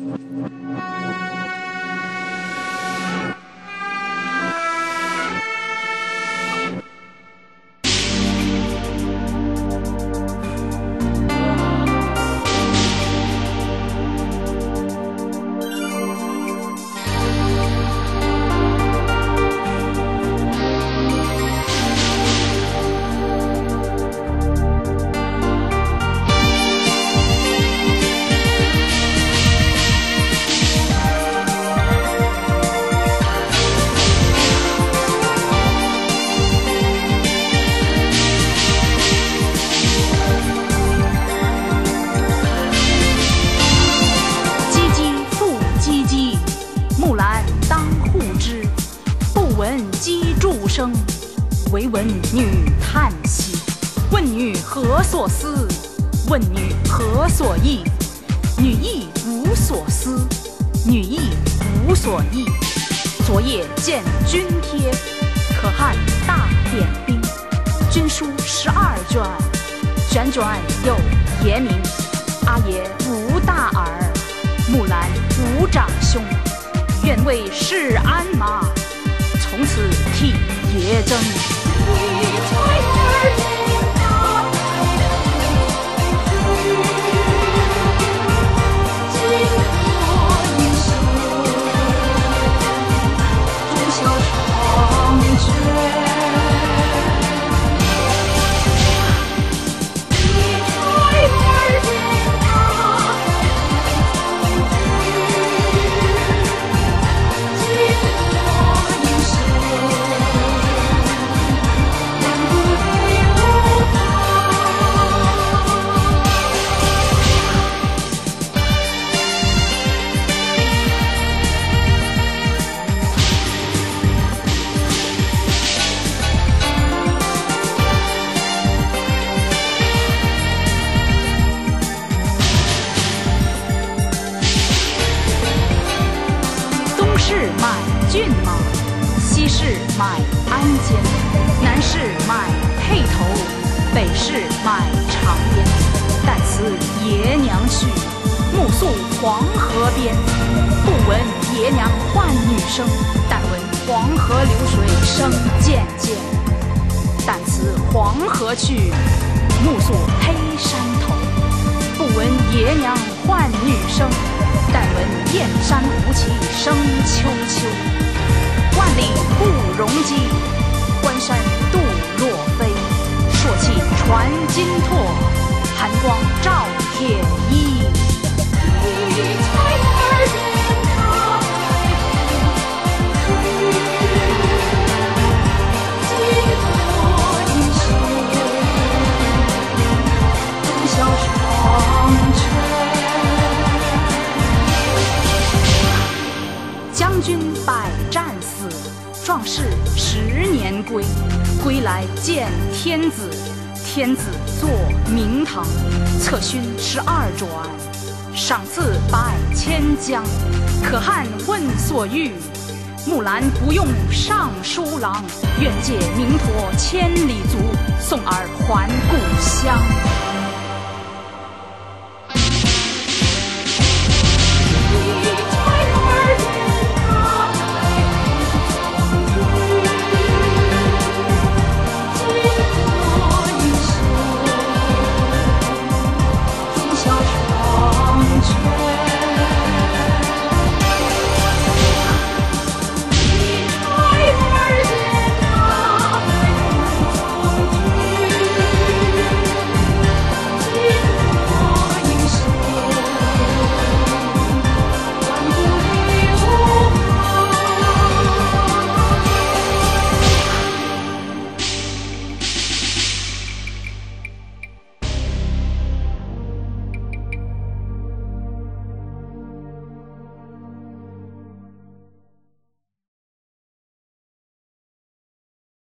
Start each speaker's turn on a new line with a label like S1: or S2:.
S1: 唯闻女叹息，问女何所思？问女何所忆？女亦无所思，女亦无所忆。昨夜见军帖，可汗大点兵。军书12卷，卷卷有爷名。阿爷无大儿，木兰无长兄。愿为市鞍马，从此替爷征。骏马，西市买鞍鞯，南市买辔头，北市买长鞭。但辞爷娘去，目宿黄河边。不闻爷娘唤女声，但闻黄河流水声渐渐。但辞黄河去，目宿黑山头。不闻爷娘唤女声，但闻燕山胡骑声啾啾。万里不容机，关山度若飞。朔气传金柝，寒光照铁衣。将军百战死，壮士10年归。归来见天子，天子坐明堂。策勋12转，赏赐100千将。可汗问所欲，木兰不用尚书郎。愿借明陀千里足，送儿还故乡。